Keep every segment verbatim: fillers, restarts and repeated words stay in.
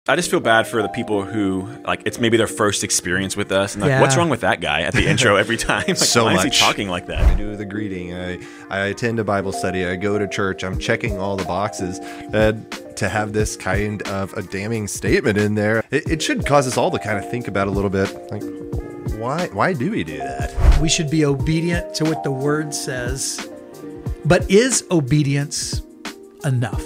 I just feel bad for the people who, like, it's maybe their first experience with us. And, like, Yeah. what's wrong with that guy at the intro every time? Like, So why is he much. talking like that? I do the greeting. I, I attend a Bible study. I go to church. I'm checking all the boxes. And to have this kind of a damning statement in there, it, it should cause us all to kind of think about a little bit. Like, why, why do we do that? We should be obedient to what the word says. But is obedience enough?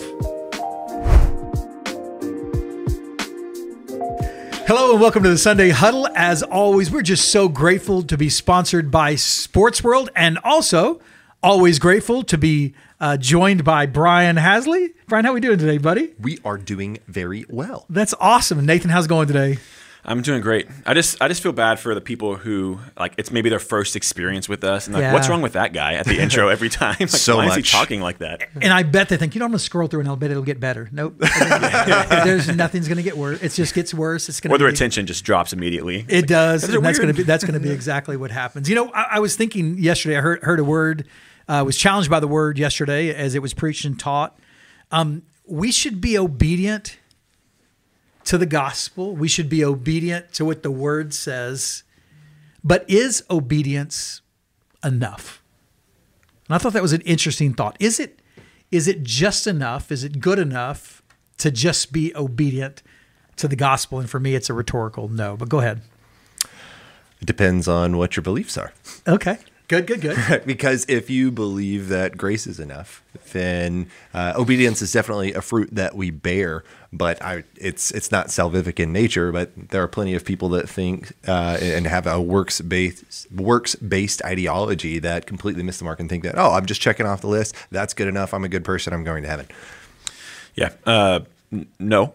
Hello and welcome to the Sunday Huddle. As always, we're just so grateful to be sponsored by Sports World, and also always grateful to be uh, joined by Brian Hasley. Brian, how are we doing today, buddy? We are doing very well. That's awesome. Nathan, how's it going today? I'm doing great. I just I just feel bad for the people who, like, it's maybe their first experience with us. And, like, Yeah. what's wrong with that guy at the intro every time? Like, So why is he much. talking like that? And I bet they think, you know, I'm going to scroll through and I'll bet it'll get better. Nope. There's nothing's going to get worse. It just gets worse. It's going Or to the be, retention just drops immediately. It does. Those are And that's going to weird. be that's going to be exactly what happens. You know, I, I was thinking yesterday. I heard heard a word. I uh, was challenged by the word yesterday as it was preached and taught. Um, we should be obedient to the gospel. We should be obedient to what the word says. But is obedience enough? And I thought that was an interesting thought. Is it is it just enough? Is it good enough to just be obedient to the gospel? And for me, it's a rhetorical no. But go ahead. It depends on what your beliefs are. Okay. Good, good, good. Because if you believe that grace is enough, then uh, obedience is definitely a fruit that we bear. But I, it's it's not salvific in nature. But there are plenty of people that think uh, and have a works based works based ideology that completely miss the mark and think that, oh, I'm just checking off the list. That's good enough. I'm a good person. I'm going to heaven. Yeah. Uh, n- no.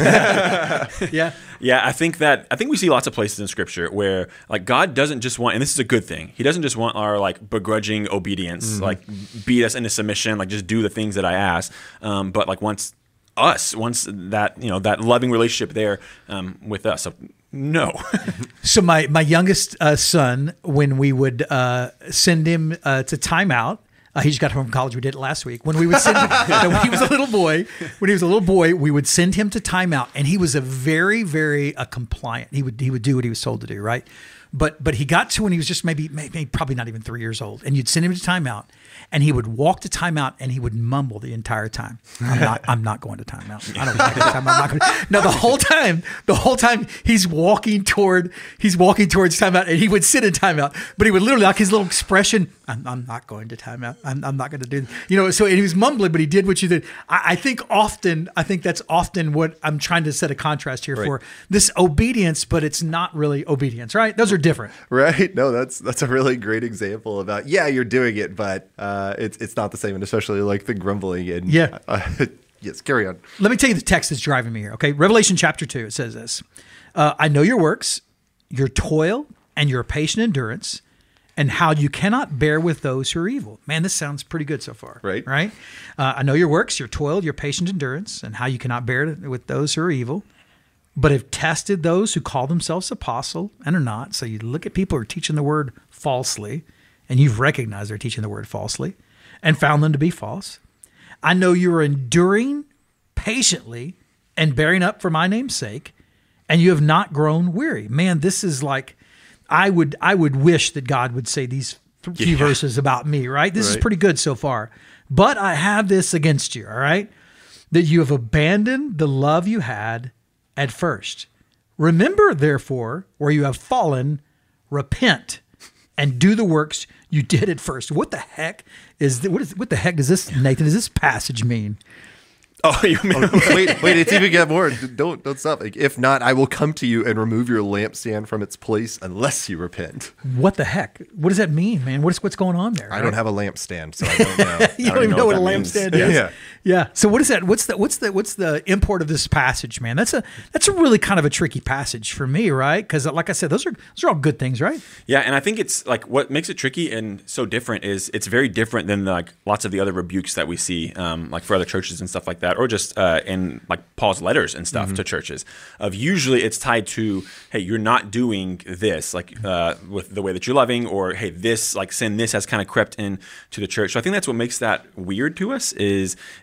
Yeah. Yeah, I think that I think we see lots of places in Scripture where, like, God doesn't just want, and this is a good thing. He doesn't just want our, like, begrudging obedience, Mm-hmm. like beat us into submission, like just do the things that I ask. Um, but like wants us, wants that you know that loving relationship there um, with us. So no. So my my youngest uh, son, when we would uh, send him uh, to timeout, uh, he just got home from college. We did it last week. When we would send him, no, when he was a little boy, when he was a little boy, we would send him to timeout, and he was a very very uh, compliant. He would he would do what he was told to do, right? But but he got to when he was just maybe maybe probably not even three years old, and you'd send him to timeout, and he would walk to timeout, and he would mumble the entire time. I'm not I'm not going to timeout. I don't want to go to timeout. I'm not going to. No, the whole time, the whole time he's walking toward he's walking towards timeout, and he would sit in timeout, but he would literally like his little expression. I'm, I'm not going to timeout. I'm, I'm not going to do. You know, so and he was mumbling, but he did what you did. I, I think often I think that's often what I'm trying to set a contrast here Right. for this obedience, but it's not really obedience, right? Those are different. Right? No, that's that's a really great example about, yeah, you're doing it, but uh, it's it's not the same, and especially like the grumbling and Yeah. Uh, yes, carry on. Let me tell you the text that's driving me here. Okay, Revelation chapter two. It says this: uh, "I know your works, your toil, and your patient endurance, and how you cannot bear with those who are evil." Man, this sounds pretty good so far. Right. Right. Uh, I know your works, your toil, your patient endurance, and how you cannot bear with those who are evil, but have tested those who call themselves apostle and are not. So you look at people who are teaching the word falsely, and you've recognized they're teaching the word falsely, and found them to be false. I know you are enduring patiently and bearing up for my name's sake, and you have not grown weary. Man, this is like, I would I would wish that God would say these th- few Yeah. verses about me, right? This is Right. pretty good so far. But I have this against you, all right? That you have abandoned the love you had at first. Remember, therefore, where you have fallen, repent and do the works you did at first. What the heck is th- what is what the heck does this, Nathan, does this passage mean? Oh, you mean wait, wait, it's even got more. Don't don't stop. Like, if not, I will come to you and remove your lampstand from its place unless you repent. What the heck? What does that mean, man? What's what's going on there? I don't have a lampstand, so I don't know. You don't don't even know know what what a that means. lampstand is. Yeah. Yeah. So what is that? What's the what's the what's the import of this passage, man? That's a that's a really kind of a tricky passage for me, right? Because like I said, those are those are all good things, right? Yeah, and I think it's like what makes it tricky and so different is it's very different than like lots of the other rebukes that we see, um, like for other churches and stuff like that, or just uh, in like Paul's letters and stuff to churches. Of usually it's tied to, hey, you're not doing this, like uh, with the way that you're loving, or hey, this like sin, this has kind of crept in to the church. So I think that's what makes that weird to us is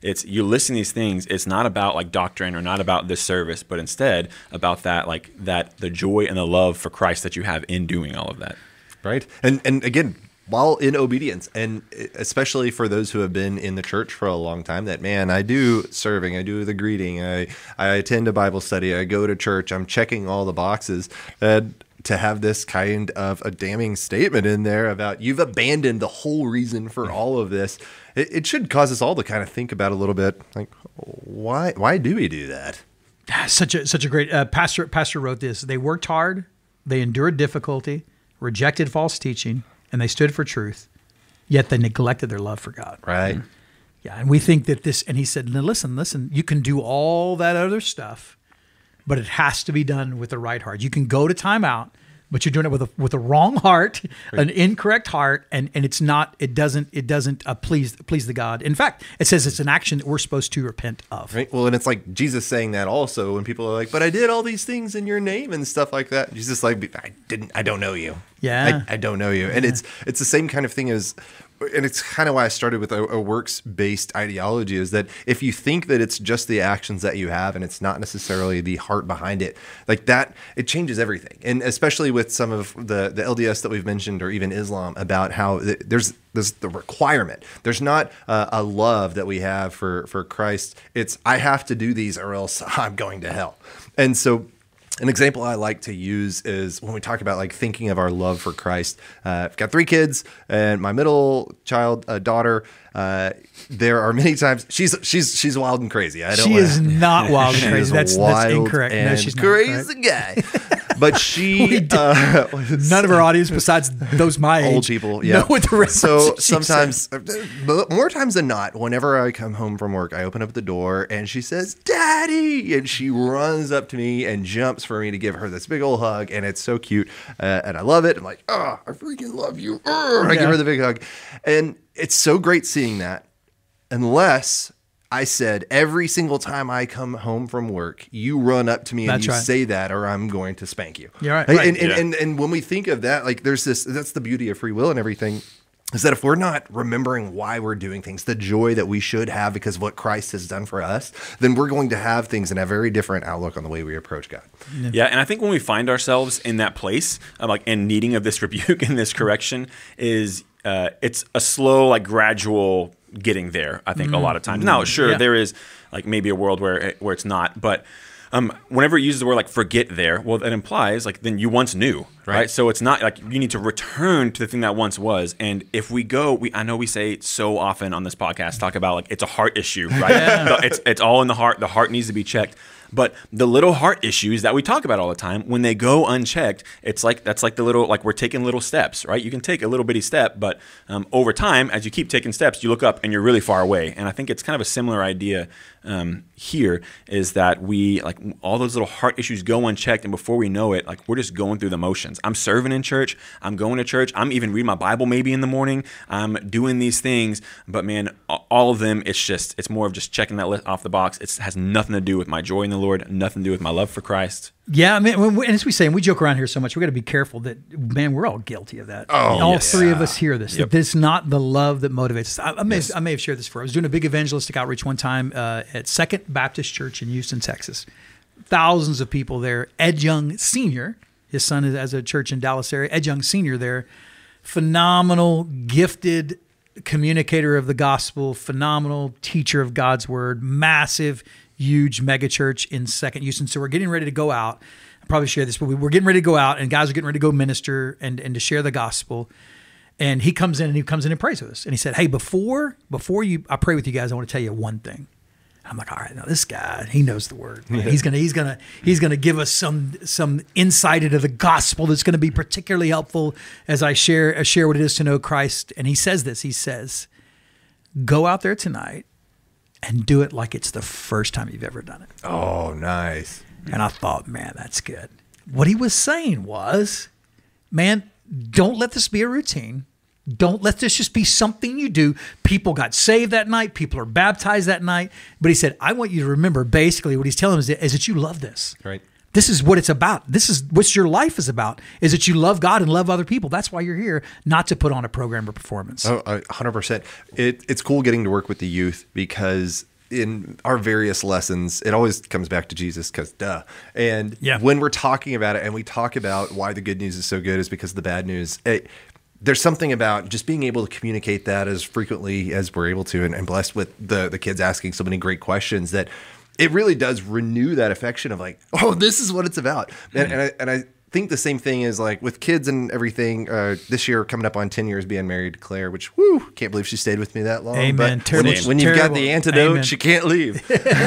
it's you listen to these things. It's not about like doctrine or not about this service, but instead about that like that the joy and the love for Christ that you have in doing all of that. Right. And and again, while in obedience, and especially for those who have been in the church for a long time, that, man, I do serving, I do the greeting, I, I attend a Bible study, I go to church, I'm checking all the boxes. And to have this kind of a damning statement in there about you've abandoned the whole reason for all of this, it, it should cause us all to kind of think about a little bit, like, why why do we do that? Such a such a great uh, pastor. Pastor wrote this. They worked hard, they endured difficulty, rejected false teaching, and they stood for truth, yet they neglected their love for God. Right. Mm-hmm. Yeah, and we think that this, and he said, no, listen, listen, you can do all that other stuff, but it has to be done with the right heart. You can go to timeout, but you're doing it with a with a wrong heart, right. An incorrect heart, and, and it's not, it doesn't, it doesn't uh, please please the God. In fact, it says it's an action that we're supposed to repent of. Right. Well, and it's like Jesus saying that also when people are like, but I did all these things in your name and stuff like that. Jesus like, I didn't, I don't know you. Yeah. I, I don't know you. And Yeah. it's it's the same kind of thing as, and it's kind of why I started with a, a works-based ideology, is that if you think that it's just the actions that you have and it's not necessarily the heart behind it, like that, it changes everything. And especially with some of the, the L D S that we've mentioned, or even Islam, about how th- there's there's the requirement. There's not uh, a love that we have for, for Christ. It's, I have to do these or else I'm going to hell. And so an example I like to use is when we talk about like thinking of our love for Christ. Uh, I've got three kids, and my middle child, uh, daughter, uh, there are many times she's she's she's wild and crazy. I don't She wanna, is not wild and crazy. That's, that's incorrect. No, she's not. Crazy guy. But she, uh, None of our audience besides those my age old people, yeah. know what the reference So she's sometimes, saying. more times than not, whenever I come home from work, I open up the door and she says, "Daddy," and she runs up to me and jumps for me to give her this big old hug, and it's so cute, uh, and I love it. I'm like, "Oh, I freaking love you!" Uh, I Yeah. give her the big hug, and it's so great seeing that. Unless I said, every single time I come home from work, you run up to me and That's you right. say that, or I'm going to spank you. You're right. Like, Right. And, and, Yeah. and, and when we think of that, like there's this, that's the beauty of free will and everything, is that if we're not remembering why we're doing things, the joy that we should have because of what Christ has done for us, then we're going to have things and a very different outlook on the way we approach God. Yeah, and I think when we find ourselves in that place, uh, like in needing of this rebuke and this correction, is uh, it's a slow, like gradual getting there. I think a lot of times. Now, sure, Yeah. there is like maybe a world where it, where it's not, but um, whenever it uses the word like forget there, well, that implies like then you once knew, right? Right. So it's not like you need to return to the thing that once was. And if we go, we I know we say so often on this podcast, talk about like it's a heart issue, right? The- it's it's all in the heart. The heart needs to be checked. But the little heart issues that we talk about all the time, when they go unchecked, it's like that's like the little like we're taking little steps, right? You can take a little bitty step, but um, over time, as you keep taking steps, you look up and you're really far away. And I think it's kind of a similar idea um, here, is that we like all those little heart issues go unchecked, and before we know it, like we're just going through the motions. I'm serving in church, I'm going to church, I'm even reading my Bible maybe in the morning, I'm doing these things, but man, all of them, it's just it's more of just checking that list off the box. It has nothing to do with my joy in the Lord, nothing to do with my love for Christ. Yeah, I mean, when we- and as we say, and we joke around here so much, we got to be careful that, man, we're all guilty of that. Oh, all yes. three of us hear this. Yep. That it's not the love that motivates us. I, I may, I may have shared this before. I was doing a big evangelistic outreach one time uh, at Second Baptist Church in Houston, Texas. Thousands of people there. Ed Young Senior, his son is has a church in Dallas area. Ed Young Senior there, phenomenal, gifted communicator of the gospel, phenomenal teacher of God's word, massive, huge mega church in Second Houston. So we're getting ready to go out. I probably share this, but we we're getting ready to go out, and guys are getting ready to go minister and, and to share the gospel. And he comes in and he comes in and prays with us. And he said, "Hey, before before you, I pray with you guys, I want to tell you one thing." I'm like, "All right, now this guy, he knows the word. Man. He's gonna he's gonna he's gonna give us some some insight into the gospel that's gonna be particularly helpful as I share uh, share what it is to know Christ." And he says this. He says, "Go out there tonight and do it like it's the first time you've ever done it." Oh, nice. And I thought, man, that's good. What he was saying was, man, don't let this be a routine. Don't let this just be something you do. People got saved that night. People are baptized that night. But he said, I want you to remember basically what he's telling us is that, is that you love this. Right. This is what it's about. This is what your life is about, is that you love God and love other people. That's why you're here, not to put on a program or performance. Oh, one hundred percent. It, it's cool getting to work with the youth because in our various lessons, it always comes back to Jesus because duh. And Yeah. when we're talking about it and we talk about why the good news is so good is because of the bad news, it, there's something about just being able to communicate that as frequently as we're able to, and, and blessed with the, the kids asking so many great questions that it really does renew that affection of like, oh, this is what it's about. And, and I, and I think the same thing is like with kids and everything. Uh, this year, coming up on ten years being married to Claire, which whoo, can't believe she stayed with me that long. Amen. But Terrible- when, when you've got terrible. the antidote, Amen. she can't leave.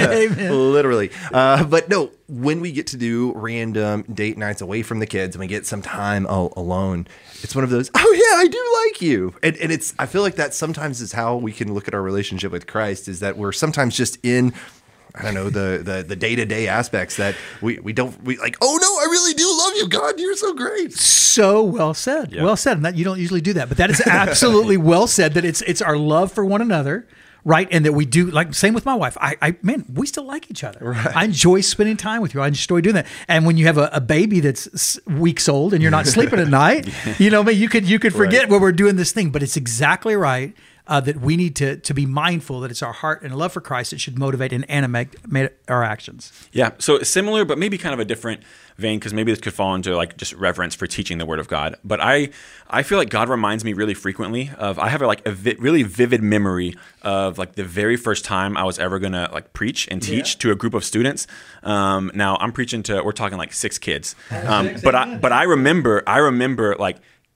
Amen. Literally. Uh, but no, when we get to do random date nights away from the kids and we get some time all alone, it's one of those, oh yeah, I do like you. And, and it's, I feel like that sometimes is how we can look at our relationship with Christ, is that we're sometimes just in, I don't know, the the the day-to-day aspects that we, we don't, we like, oh no, I really do love you. God, you're so great. So well said. Yeah. Well said. And that you don't usually do that, but that is absolutely well said, that it's it's our love for one another, right? And that we do, like, same with my wife. I, I man, we still like each other. Right. I enjoy spending time with you. I enjoy doing that. And when you have a, a baby that's s- weeks old and you're not sleeping at night, you know, man, you could you could forget Right. when we're doing this thing, but it's exactly right. Uh, that we need to to be mindful that it's our heart and love for Christ that should motivate and animate ma- our actions. Yeah, so similar, but maybe kind of a different vein, because maybe this could fall into like just reverence for teaching the Word of God. But I, I feel like God reminds me really frequently of, I have a, like a vi- really vivid memory of like the very first time I was ever gonna like preach and teach Yeah. to a group of students. Um, now I'm preaching to, we're talking like six kids, um, but I, but I remember, I remember like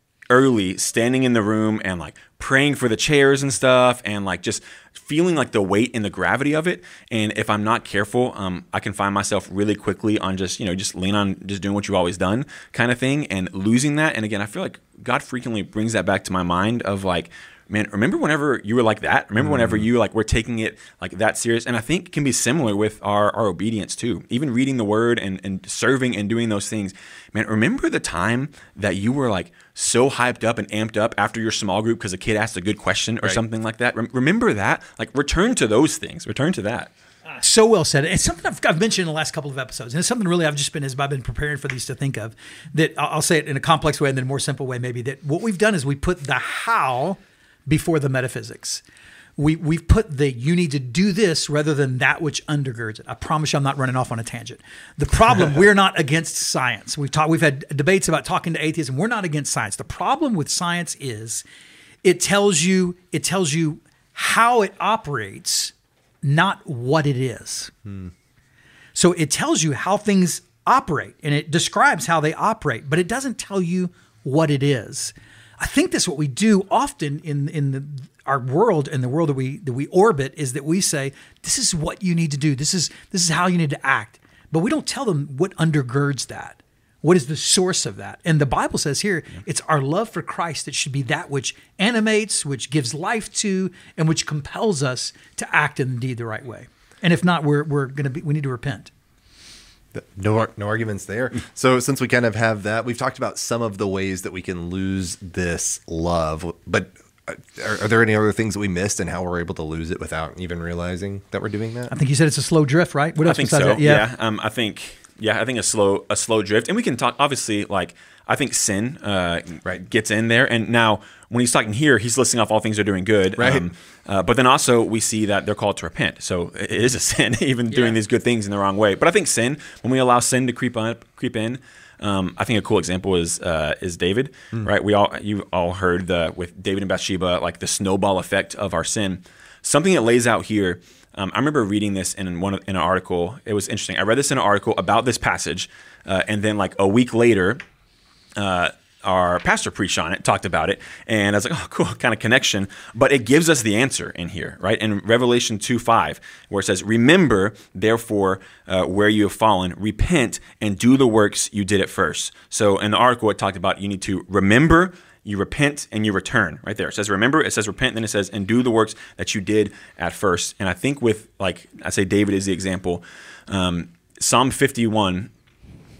early standing in the room and like praying for the chairs and stuff, and like just feeling like the weight and the gravity of it. And if I'm not careful, um, I can find myself really quickly on just, you know, just lean on just doing what you've always done kind of thing, and losing that. And again, I feel like God frequently brings that back to my mind of like, man, remember whenever you were like that? Remember whenever you like were taking it like that serious? And I think it can be similar with our, our obedience too. Even reading the Word and, and serving and doing those things. Man, remember the time that you were like so hyped up and amped up after your small group because a kid asked a good question or Right. something like that? Rem- remember that? Like return to those things. Return to that. So well said. It's something I've, I've mentioned in the last couple of episodes, and it's something really I've just been, as I've been preparing for these to think of, that I'll I'll say it in a complex way and then a more simple way maybe, that what we've done is we put the how before the metaphysics. We, we've put the you need to do this rather than that which undergirds it. I promise you I'm not running off on a tangent. The problem, we're not against science. We've talked, we've had debates about talking to atheists, and we're not against science. The problem with science is it tells you, it tells you how it operates, not what it is. So it tells you how things operate, and it describes how they operate, but it doesn't tell you what it is. I think that's what we do often in in the, our world and the world that we that we orbit, is that we say, this is what you need to do. This is this is how you need to act. But we don't tell them what undergirds that. What is the source of that? And the Bible says here, it's our love for Christ that should be that which animates, which gives life to, and which compels us to act and indeed the right way. And if not, we're we're gonna be we need to repent. No, ar- no arguments there. So since we kind of have that, we've talked about some of the ways that we can lose this love, but are, are there any other things that we missed and how we're able to lose it without even realizing that we're doing that? I think you said it's a slow drift, right? What I else think besides so. that? Yeah. Um, I think. Yeah. I think a slow, a slow drift, and we can talk. Obviously, like I think sin, uh, Right. gets in there. And now, when he's talking here, he's listing off all things they're doing good. Right. Um, uh, but then also we see that they're called to repent. So it is a sin, even doing these good things in the wrong way. But I think sin, when we allow sin to creep on, creep in. Um, I think a cool example is uh, is David, Mm. right? We all you all heard the with David and Bathsheba, like the snowball effect of our sin. Something that lays out here. Um, I remember reading this in one in an article. It was interesting. I read this in an article about this passage, uh, and then like a week later, uh, our pastor preached on it, talked about it, and I was like, oh, cool, kind of connection. But it gives us the answer in here, right? In Revelation two five, where it says, remember, therefore, uh, where you have fallen, repent, and do the works you did at first. So in the article, it talked about you need to remember, you repent, and you return. Right there. It says remember, it says repent, then it says, and do the works that you did at first. And I think with, like, I say David is the example. Um, Psalm fifty-one,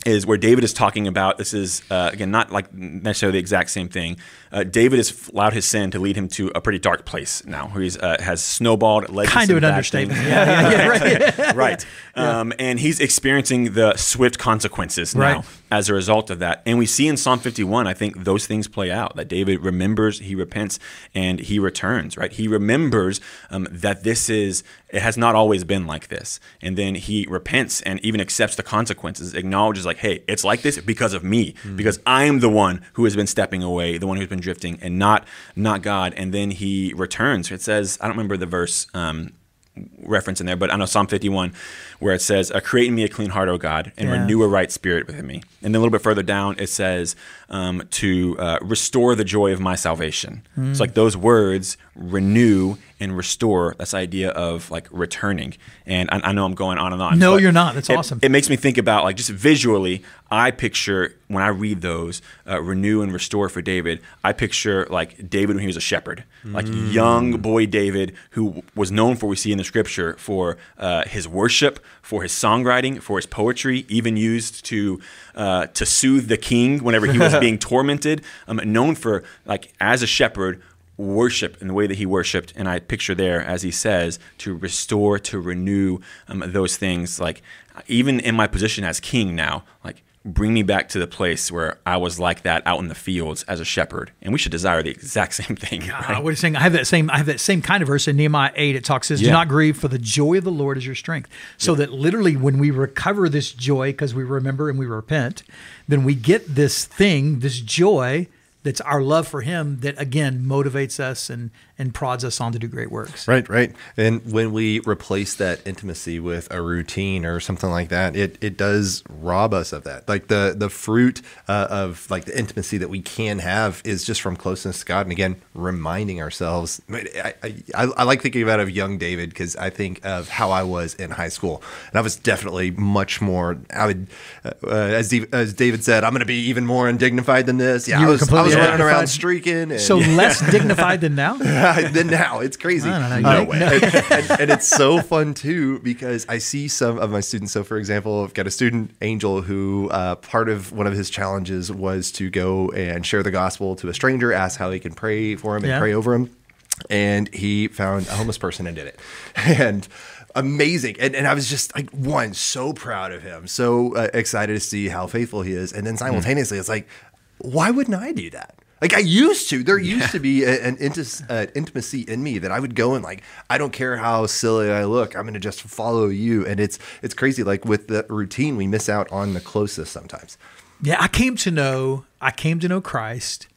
is where David is talking about, this is, uh, again, not like necessarily the exact same thing. Uh, David has allowed his sin to lead him to a pretty dark place now, where he uh, has snowballed, led kind to of some an bad understatement. things. Yeah, yeah, yeah, right. Right. Um, and he's experiencing the swift consequences now Right. as a result of that. And we see in Psalm fifty-one, I think those things play out, that David remembers, he repents, and he returns, right? He remembers um, that this is, it has not always been like this. And then he repents and even accepts the consequences, acknowledges like, hey, it's like this because of me, mm. because I am the one who has been stepping away, the one who's been drifting, and not not God. And then he returns. It says, I don't remember the verse um, reference in there, but I know Psalm fifty-one, where it says, uh, create in me a clean heart, O God, and yeah. renew a right spirit within me. And then a little bit further down, it says um, to uh, restore the joy of my salvation. Mm. It's like those words, renew and restore, that's the idea of like returning. And I, I know I'm going on and on. No, you're not. That's it, awesome. It makes me think about like just visually, I picture when I read those, uh, renew and restore for David, I picture like David when he was a shepherd, like mm. young boy David, who was known for, we see in the scripture, for uh, his worship, for his songwriting, for his poetry, even used to uh, to soothe the king whenever he was being tormented, um, known for like as a shepherd, worship in the way that he worshiped. And I picture there, as he says, to restore, to renew um, those things. Like even in my position as king now, like bring me back to the place where I was like that out in the fields as a shepherd. And we should desire the exact same thing. Right? Uh, what are you saying? I have that same. I have that same kind of verse in Nehemiah eight. It talks says, "Do Yeah. not grieve, for the joy of the Lord is your strength." So Yeah. that literally, when we recover this joy because we remember and we repent, then we get this thing, this joy. That's our love for him that, again, motivates us and, and prods us on to do great works. Right, right. And when we replace that intimacy with a routine or something like that, it it does rob us of that. Like the the fruit uh, of like the intimacy that we can have is just from closeness to God. And again, reminding ourselves. I I, I, I like thinking about of young David because I think of how I was in high school, and I was definitely much more. I would, uh, as Dave, as David said, I'm going to be even more undignified than this. Yeah, You I were was, I completely was running undignified. around streaking. And, So less dignified than now? than now. It's crazy. I don't know. Uh, You make- no. and, and, and it's so fun too because I see some of my students. So, for example, I've got a student, Angel, who uh, part of one of his challenges was to go and share the gospel to a stranger, ask how he can pray for him and Yeah. pray over him. And he found a homeless person and did it. And amazing. And, and I was just like, one, so proud of him, so uh, excited to see how faithful he is. And then simultaneously, it's like, why wouldn't I do that? Like I used to, there used to be a, an inti- uh, intimacy in me that I would go and like, I don't care how silly I look, I'm going to just follow you. And it's, it's crazy. Like with the routine, we miss out on the closest sometimes. Yeah, I came to know I came to know Christ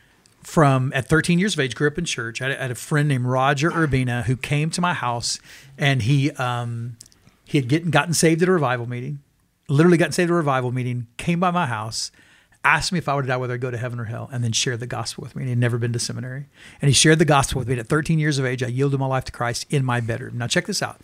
from at thirteen years of age. Grew up in church. I had, I had a friend named Roger Urbina who came to my house, and he um, he had getting gotten saved at a revival meeting. Literally gotten saved at a revival meeting. Came by my house, asked me if I would die, whether I'd go to heaven or hell, and then shared the gospel with me. And he had never been to seminary, and he shared the gospel with me. And at thirteen years of age, I yielded my life to Christ in my bedroom. Now check this out.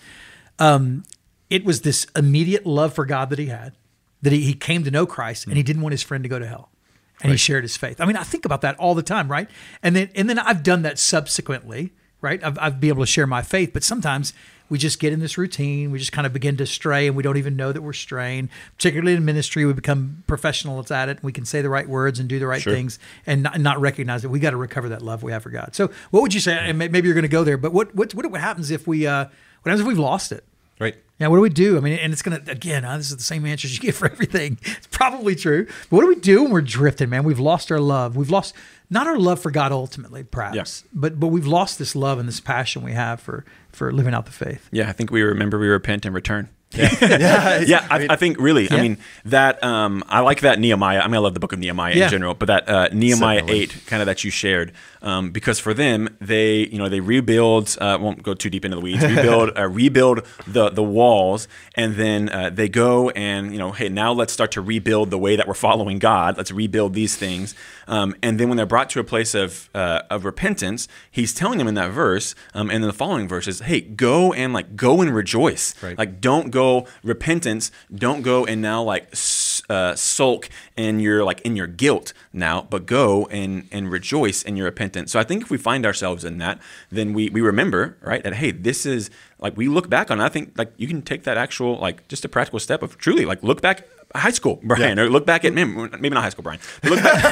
Um, it was this immediate love for God that he had. That he, he came to know Christ and he didn't want his friend to go to hell. And right. he shared his faith. I mean, I think about that all the time, right? And then and then I've done that subsequently, right? I've, I've been able to share my faith, but sometimes we just get in this routine. We just kind of begin to stray and we don't even know that we're straying. Particularly in ministry, we become professionals at it. And we can say the right words and do the right sure. things and not, not recognize that we got to recover that love we have for God. So what would you say? And maybe you're going to go there, but what what what happens if we, uh, what happens if we've lost it? Right. Yeah, what do we do? I mean, and it's going to, again, uh, this is the same answers you get for everything. It's probably true. But what do we do when we're drifting, man? We've lost our love. We've lost, not our love for God ultimately, perhaps, yeah. but but we've lost this love and this passion we have for for living out the faith. Yeah, I think we remember, we repent and return. Yeah, yeah, yeah I, I think really, yeah. I mean, that, um, I like that Nehemiah. I mean, I love the book of Nehemiah yeah. in general, but that uh, Nehemiah Certainly. eight kind of that you shared, um, because for them, they, you know, they rebuild, uh, won't go too deep into the weeds, rebuild, uh, rebuild the, the walls, and then uh, they go and, you know, hey, now let's start to rebuild the way that we're following God. Let's rebuild these things. Um, and then when they're brought to a place of uh, of repentance, he's telling them in that verse, um, and in the following verses, hey, go and like, go and rejoice. Right. Like, don't go repent. Don't go and now like uh, sulk in your like in your guilt now, but go and and rejoice in your repentance. So I think if we find ourselves in that, then we we remember, right, that hey, this is like we look back on it, I think like you can take that actual like just a practical step of truly like look back high school Brian, yeah. or look back at man, maybe not high school Brian. Look back,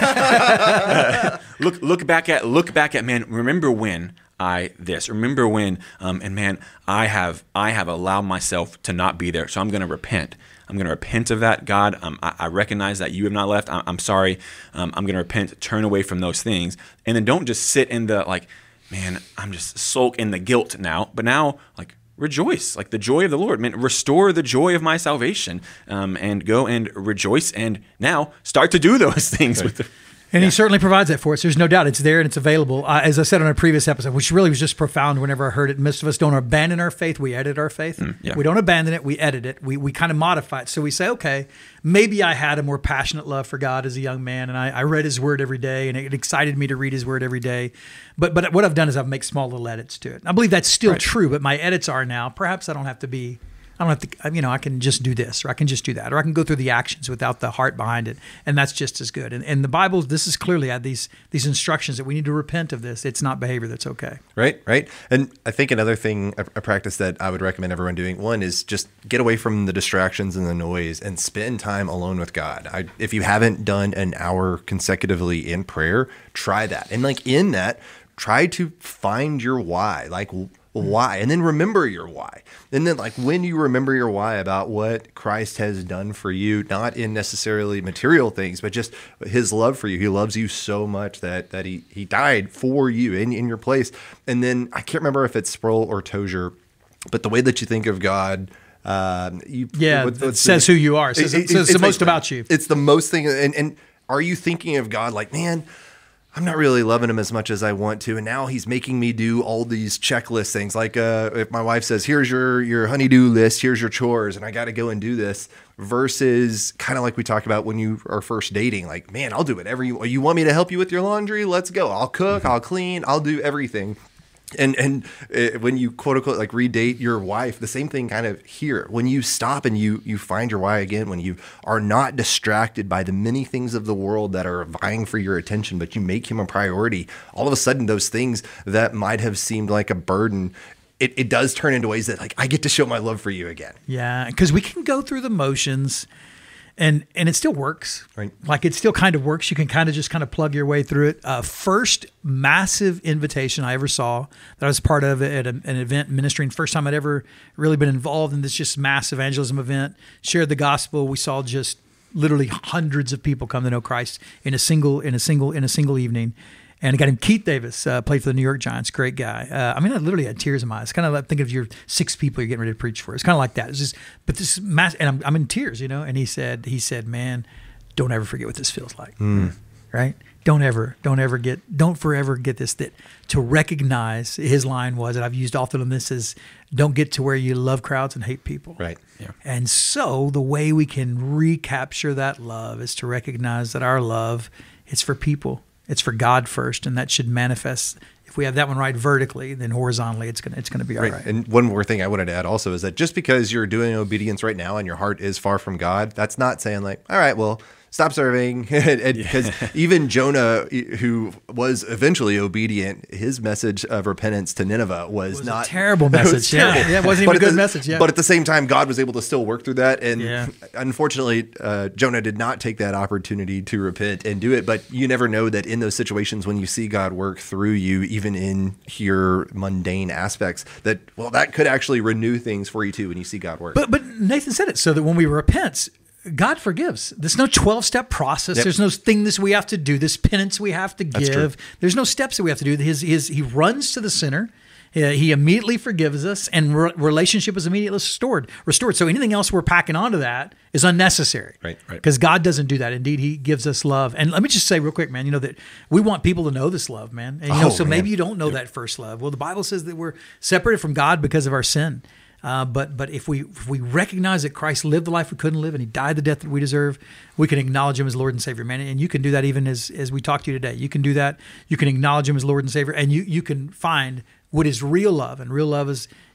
uh, look look back at look back at man. Remember when I this. Remember when um, and man, I have I have allowed myself to not be there. So I'm going to repent. I'm going to repent of that, God. Um, I, I recognize that you have not left. I, I'm sorry. Um, I'm going to repent, turn away from those things. And then don't just sit in the, like, man, I'm just sulk in the guilt now. But now, like, rejoice, like the joy of the Lord. Man, restore the joy of my salvation, um, and go and rejoice. And now start to do those things with the... And yeah. he certainly provides that for us. There's no doubt it's there and it's available. Uh, as I said on a previous episode, which really was just profound whenever I heard it, most of us don't abandon our faith. We edit our faith. Mm, yeah. We don't abandon it. We edit it. We we kind of modify it. So we say, okay, maybe I had a more passionate love for God as a young man, and I, I read his word every day, and it excited me to read his word every day. But but what I've done is I've made small little edits to it. I believe that's still right. true, but my edits are now, perhaps I don't have to be... I don't have to, you know, I can just do this, or I can just do that, or I can go through the actions without the heart behind it, and that's just as good. And, and the Bible, this is clearly had these these instructions that we need to repent of this. It's not behavior that's okay. Right, right. And I think another thing, a, a practice that I would recommend everyone doing, one is just get away from the distractions and the noise and spend time alone with God. I, if you haven't done an hour consecutively in prayer, try that. And like in that, try to find your why. Like, why, and then remember your why. And then like when you remember your why about what Christ has done for you, not in necessarily material things, but just his love for you. He loves you so much that that he he died for you in, in your place. And then I can't remember if it's Sproul or Tozer, but the way that you think of God, um, you, yeah, what, it says the, who you are. It says, it, it, says it's the most like, about you. It's the most thing. And, and are you thinking of God like, man, I'm not really loving him as much as I want to, and now he's making me do all these checklist things. Like uh, if my wife says, "Here's your your honey-do list, here's your chores," and I got to go and do this. Versus kind of like we talked about when you are first dating, like, man, I'll do whatever you you want me to help you with your laundry. Let's go. I'll cook. I'll clean. I'll do everything. And and uh, when you quote unquote like redate your wife, the same thing kind of here. When you stop and you you find your why again, when you are not distracted by the many things of the world that are vying for your attention, but you make him a priority, all of a sudden those things that might have seemed like a burden, it, it does turn into ways that like I get to show my love for you again. Yeah, because we can go through the motions. And and it still works. Right. Like it still kind of works. You can kind of just kind of plug your way through it. Uh, first massive invitation I ever saw that I was part of at a, an event ministering. First time I'd ever really been involved in this just mass evangelism event. Shared the gospel. We saw just literally hundreds of people come to know Christ in a single in a single in a single evening. And a guy named Keith Davis uh, played for the New York Giants. Great guy. Uh, I mean, I literally had tears in my eyes. Kind of like thinking of your six people you're getting ready to preach for. It's kind of like that. It's just, but this mass, and I'm, I'm in tears, you know. And he said, he said, man, don't ever forget what this feels like, mm. right? Don't ever, don't ever get, don't forever get this. That to recognize his line was, and I've used often on this is, don't get to where you love crowds and hate people. Right. Yeah. And so the way we can recapture that love is to recognize that our love, it's for people. It's for God first, and that should manifest. If we have that one right vertically, then horizontally, it's gonna it's gonna be all right. right. And one more thing I wanted to add also is that just because you're doing obedience right now and your heart is far from God, that's not saying like, all right, well, stop serving. Because yeah. even Jonah, who was eventually obedient, his message of repentance to Nineveh was, it was not a terrible message. was terrible. Yeah. yeah, it wasn't even but a good the, message. Yeah. But at the same time, God was able to still work through that. And yeah. unfortunately, uh, Jonah did not take that opportunity to repent and do it. But you never know that in those situations when you see God work through you, even in your mundane aspects, that, well, that could actually renew things for you too when you see God work. But, but Nathan said it so that when we repent, God forgives. There's no twelve-step process. Yep. There's no thing this we have to do, this penance we have to give. There's no steps that we have to do. His, his, he runs to the sinner. Uh, he immediately forgives us, and re- relationship is immediately restored. Restored. So anything else we're packing onto that is unnecessary. Right, right. Because God doesn't do that. Indeed, He gives us love. And let me just say real quick, man, you know, that we want people to know this love, man. And you know, oh, so man. maybe you don't know that first love. Well, the Bible says that we're separated from God because of our sin. Uh, but but if we if we recognize that Christ lived the life we couldn't live and He died the death that we deserve, we can acknowledge Him as Lord and Savior, man. And you can do that even as as we talk to you today. You can do that. You can acknowledge Him as Lord and Savior, and you you can find what is real love. And real love is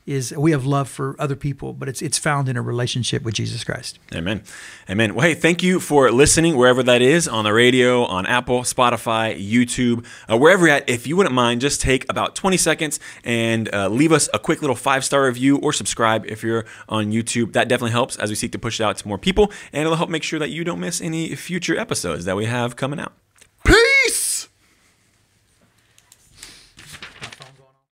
is we have love for other people, but it's it's found in a relationship with Jesus Christ. Amen. Amen. Well, hey, thank you for listening wherever that is, on the radio, on Apple, Spotify, YouTube, uh, wherever you're at. If you wouldn't mind, just take about twenty seconds and uh, leave us a quick little five-star review or subscribe if you're on YouTube. That definitely helps as we seek to push it out to more people, and it'll help make sure that you don't miss any future episodes that we have coming out.